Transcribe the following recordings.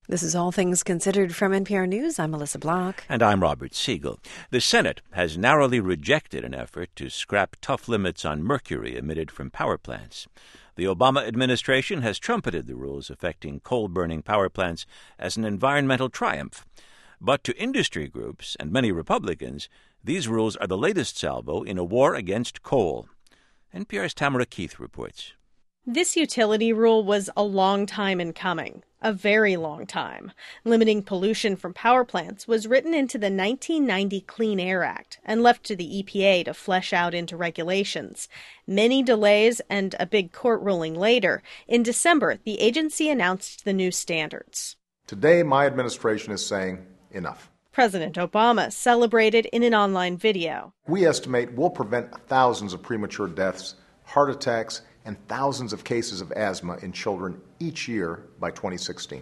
This is All Things Considered from NPR News. I'm Melissa Block. And I'm Robert Siegel. The Senate has narrowly rejected an effort to scrap tough limits on mercury emitted from power plants. The Obama administration has trumpeted the rules affecting coal-burning power plants as an environmental triumph. But to industry groups and many Republicans, these rules are the latest salvo in a war against coal. NPR's Tamara Keith reports. This utility rule was a long time in coming, a very long time. Limiting pollution from power plants was written into the 1990 Clean Air Act and left to the EPA to flesh out into regulations. Many delays and a big court ruling later, in December, the agency announced the new standards. Today, my administration is saying enough. President Obama celebrated in an online video. We estimate we'll prevent thousands of premature deaths, heart attacks, and thousands of cases of asthma in children each year by 2016.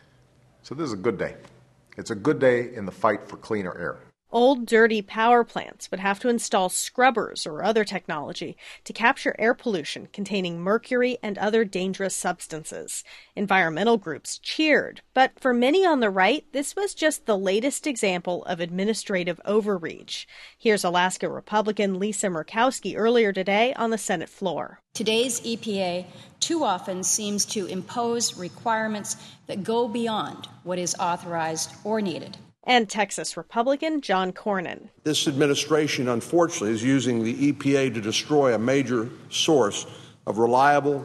So this is a good day. It's a good day in the fight for cleaner air. Old, dirty power plants would have to install scrubbers or other technology to capture air pollution containing mercury and other dangerous substances. Environmental groups cheered, but for many on the right, this was just the latest example of administrative overreach. Here's Alaska Republican Lisa Murkowski earlier today on the Senate floor. Today's EPA too often seems to impose requirements that go beyond what is authorized or needed. And Texas Republican John Cornyn. This administration, unfortunately, is using the EPA to destroy a major source of reliable,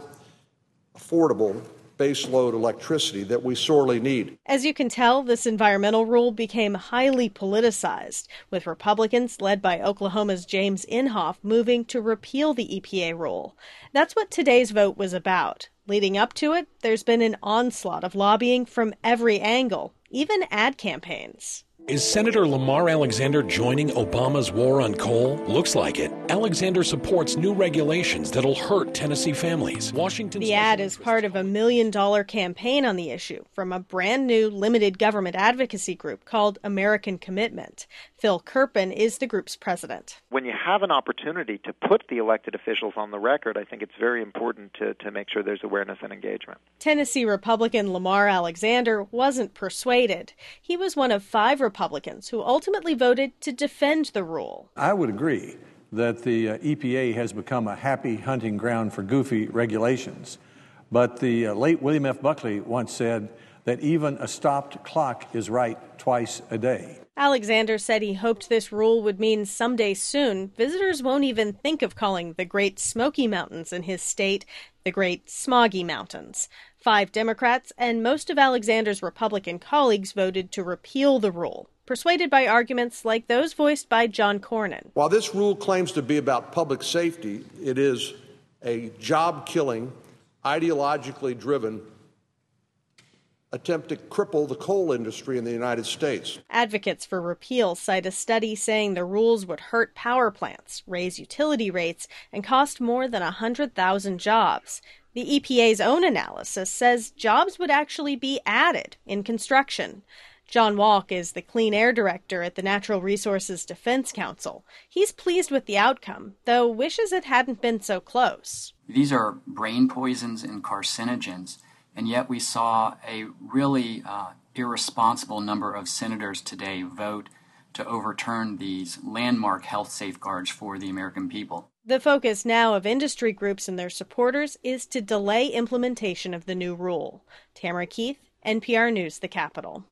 affordable, baseload electricity that we sorely need. As you can tell, this environmental rule became highly politicized, with Republicans led by Oklahoma's James Inhofe moving to repeal the EPA rule. That's what today's vote was about. Leading up to it, there's been an onslaught of lobbying from every angle, even ad campaigns. Is Senator Lamar Alexander joining Obama's war on coal? Looks like it. Alexander supports new regulations that'll hurt Tennessee families. The ad is part of a $1 million campaign on the issue from a brand new limited government advocacy group called American Commitment. Phil Kerpen is the group's president. When you have an opportunity to put the elected officials on the record, I think it's very important to make sure there's awareness and engagement. Tennessee Republican Lamar Alexander wasn't persuaded. He was one of 5 Republicans who ultimately voted to defend the rule. I would agree that the EPA has become a happy hunting ground for goofy regulations. But the late William F. Buckley once said that even a stopped clock is right twice a day. Alexander said he hoped this rule would mean someday soon visitors won't even think of calling the Great Smoky Mountains in his state the Great Smoggy Mountains. 5 Democrats and most of Alexander's Republican colleagues voted to repeal the rule, persuaded by arguments like those voiced by John Cornyn. While this rule claims to be about public safety, it is a job-killing, ideologically driven attempt to cripple the coal industry in the United States. Advocates for repeal cite a study saying the rules would hurt power plants, raise utility rates, and cost more than 100,000 jobs. The EPA's own analysis says jobs would actually be added in construction. John Walk is the Clean Air Director at the Natural Resources Defense Council. He's pleased with the outcome, though wishes it hadn't been so close. These are brain poisons and carcinogens, and yet we saw a really irresponsible number of senators today vote to overturn these landmark health safeguards for the American people. The focus now of industry groups and their supporters is to delay implementation of the new rule. Tamara Keith, NPR News, the Capitol.